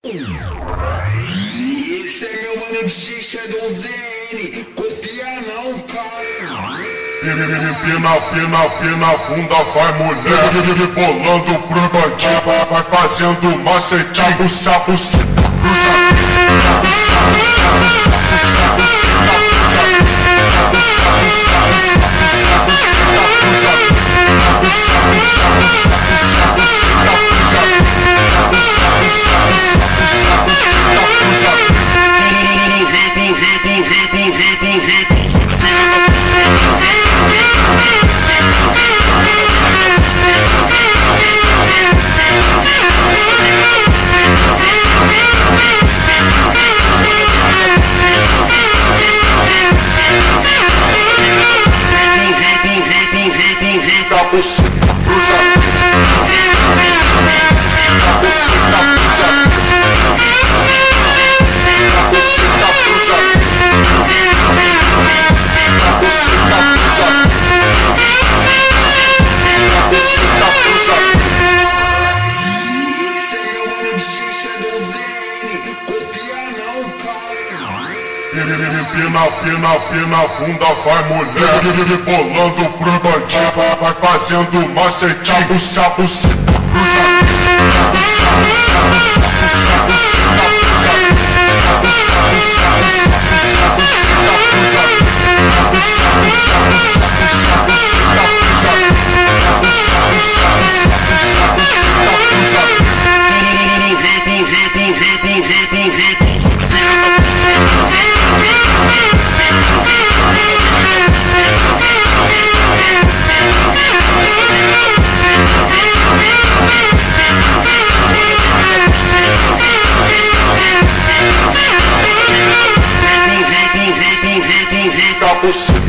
Esse é meu mano DJ Shadow ZN, copia não, cara. Pina, bunda vai mulher. Bolando pro bandido, vai fazendo macetinho. Puxa, cruza. Pina, bunda vai mulher. Bolando pro bandido, vai fazendo macetinho. Puxa, cruza. Você